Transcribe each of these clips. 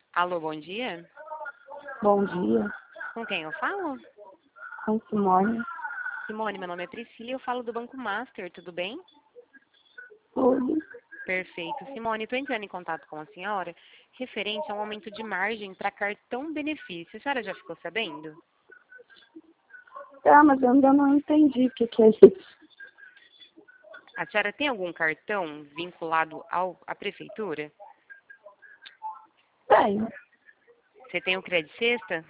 Alô, bom dia. Bom dia, Com quem eu falo? com Simone. Simone, meu nome é Priscila e eu falo do Banco Master, tudo bem? Tudo. Perfeito. Simone, estou entrando em contato com a senhora referente a um aumento de margem para cartão benefício. A senhora já ficou sabendo? Tá, mas eu ainda não entendi o que é isso. A senhora tem algum cartão vinculado à prefeitura? Tenho. Você tem o Credit Sexta?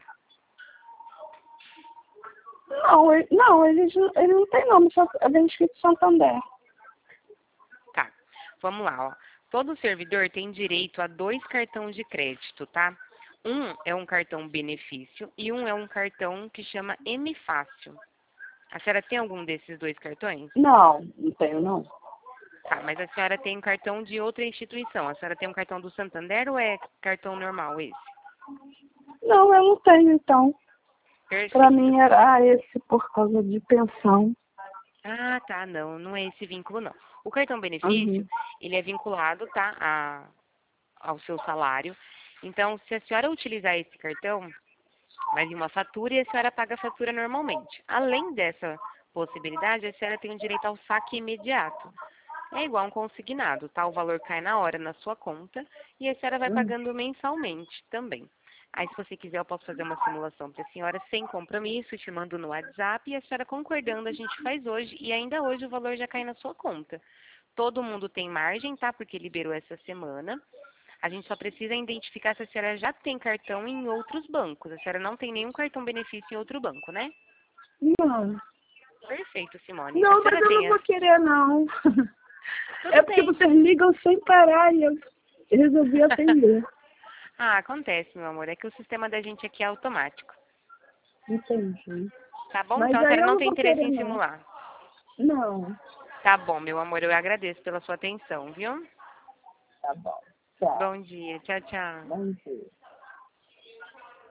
Não, ele não tem nome, só é escrito Santander. Tá. Vamos lá, ó. Todo servidor tem direito a 2 cartões de crédito, tá? Um é um cartão benefício e um é um cartão que chama M Fácil. A senhora tem algum desses 2 cartões? Não tenho não. Tá, mas a senhora tem um cartão de outra instituição. A senhora tem um cartão do Santander ou é cartão normal esse? Não, eu não tenho então. Pra Perfeito. mim era esse por causa de pensão. Ah, tá, não é esse vínculo não. O cartão benefício, Uhum. ele é vinculado, tá, ao seu salário. Então, se a senhora utilizar esse cartão, vai vir uma fatura e a senhora paga a fatura normalmente. Além dessa possibilidade, a senhora tem o direito ao saque imediato. É igual um consignado, tá? O valor cai na hora na sua conta e a senhora vai Uhum. pagando mensalmente também. Aí, se você quiser, eu posso fazer uma simulação para a senhora sem compromisso, te mando no WhatsApp e a senhora concordando, a gente faz hoje e ainda hoje o valor já cai na sua conta. Todo mundo tem margem, tá? Porque liberou essa semana. A gente só precisa identificar se a senhora já tem cartão em outros bancos. A senhora não tem nenhum cartão benefício em outro banco, né? Não. Perfeito, Simone. A Não, mas senhora eu tem não as... vou querer não. É Tudo porque bem. vocês ligam sem parar e eu resolvi atender. Ah, acontece, meu amor. É que o sistema da gente aqui é automático. Entendi. Tá bom? Mas Então a aí senhora eu não não tem vou interesse querer em não. simular. Não. Tá bom, meu amor. Eu agradeço pela sua atenção, viu? Tá bom. Tchau. Bom dia. Tchau, tchau. Bom dia.